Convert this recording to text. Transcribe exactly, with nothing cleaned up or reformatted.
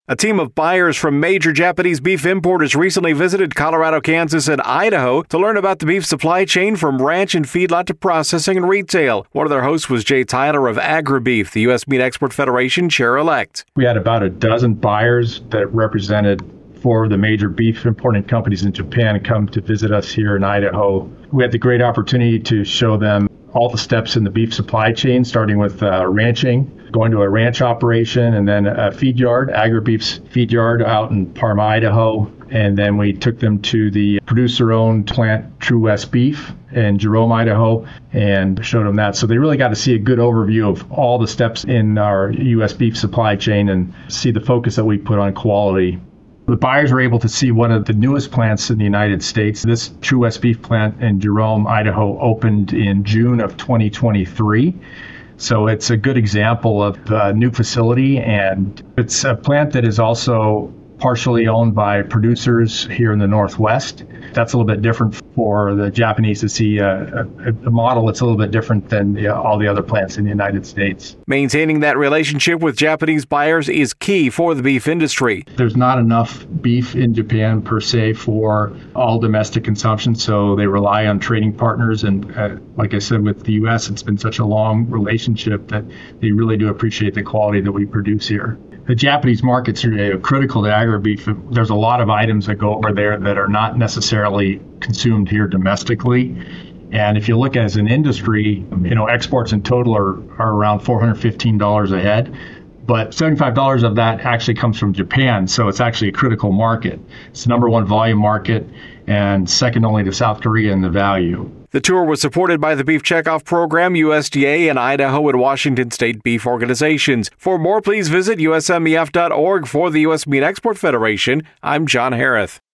A team of buyers from major Japanese beef importers recently visited Colorado, Kansas, and Idaho to learn about the beef supply chain from ranch and feedlot to processing and retail. One of their hosts was Jay Tyler of AgriBeef, the U S Meat Export Federation chair-elect. We had about a dozen buyers that represented four of the major beef importing companies in Japan come to visit us here in Idaho. We had the great opportunity to show them all the steps in the beef supply chain, starting with uh, ranching, going to a ranch operation, and then a feed yard, AgriBeef's feed yard out in Parma, Idaho. And then we took them to the producer-owned plant, True West Beef, in Jerome, Idaho, and showed them that. So they really got to see a good overview of all the steps in our U S beef supply chain and see the focus that we put on quality. The buyers were able to see one of the newest plants in the United States. This True West Beef plant in Jerome, Idaho, opened in June of twenty twenty-three. So it's a good example of a new facility, and it's a plant that is also partially owned by producers here in the Northwest. That's a little bit different for the Japanese to see a, a, a model that's a little bit different than the, all the other plants in the United States. Maintaining that relationship with Japanese buyers is key for the beef industry. There's not enough beef in Japan per se for all domestic consumption, so they rely on trading partners. And uh, like I said, with the U S, it's been such a long relationship that they really do appreciate the quality that we produce here. The Japanese markets are critical to AgriBeef. There's a lot of items that go over there that are not necessarily consumed here domestically. And if you look as an industry, you know, exports in total are, are around four hundred fifteen dollars a head. But seventy-five dollars of that actually comes from Japan, so it's actually a critical market. It's the number one volume market and second only to South Korea in the value. The tour was supported by the Beef Checkoff Program, U S D A, and Idaho and Washington State beef organizations. For more, please visit U S M E F dot org. For the U S Meat Export Federation, I'm John Harris.